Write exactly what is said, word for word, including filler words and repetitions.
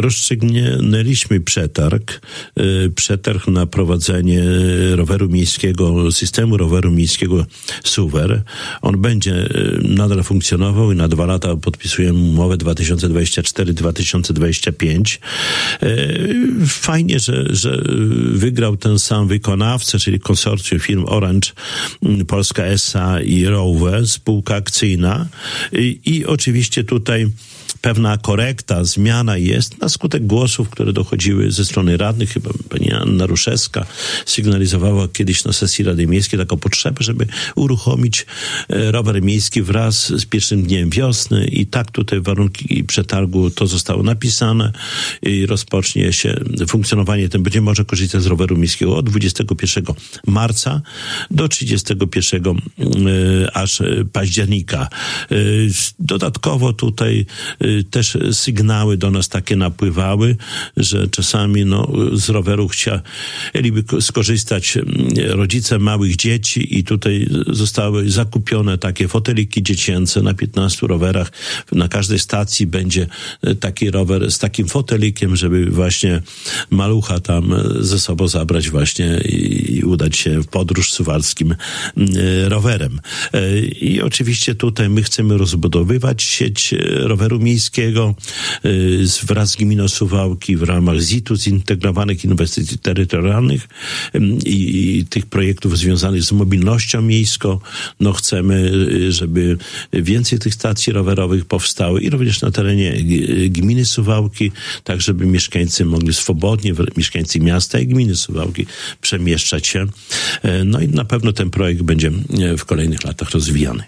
rozstrzygnęliśmy przetarg, przetarg na prowadzenie roweru miejskiego, systemu roweru miejskiego Suwer. On będzie nadal funkcjonował i na dwa lata podpisujemy umowę dwa tysiące dwudziesty czwarty do dwa tysiące dwudziestego piątego. Fajnie, że, że wygrał ten sam wykonawca, czyli konsorcjum firm Orange, Polska S A i Rowe, spółka akcyjna. I, i oczywiście tutaj pewna korekta, zmiana jest na skutek głosów, które dochodziły ze strony radnych. Chyba pani Anna Ruszewska sygnalizowała kiedyś na sesji Rady Miejskiej taką potrzebę, żeby uruchomić rower miejski wraz z pierwszym dniem wiosny i tak tutaj warunki przetargu to zostało napisane i rozpocznie się funkcjonowanie. Ten będzie może korzystać z roweru miejskiego od dwudziestego pierwszego marca do trzydziestego pierwszego aż października. Dodatkowo tutaj też sygnały do nas takie napływały, że czasami no, z roweru chcieliby skorzystać rodzice małych dzieci i tutaj zostały zakupione takie foteliki dziecięce na piętnastu rowerach. Na każdej stacji będzie taki rower z takim fotelikiem, żeby właśnie malucha tam ze sobą zabrać właśnie i udać się w podróż suwalskim rowerem. I oczywiście tutaj my chcemy rozbudowywać sieć roweru miejskiego wraz z gminą Suwałki w ramach Z I T-u, Zintegrowanych Inwestycji Terytorialnych i, i tych projektów związanych z mobilnością miejską. No chcemy, żeby więcej tych stacji rowerowych powstały i również na terenie gminy Suwałki, tak żeby mieszkańcy mogli swobodnie, mieszkańcy miasta i gminy Suwałki przemieszczać się. No i na pewno ten projekt będzie w kolejnych latach rozwijany.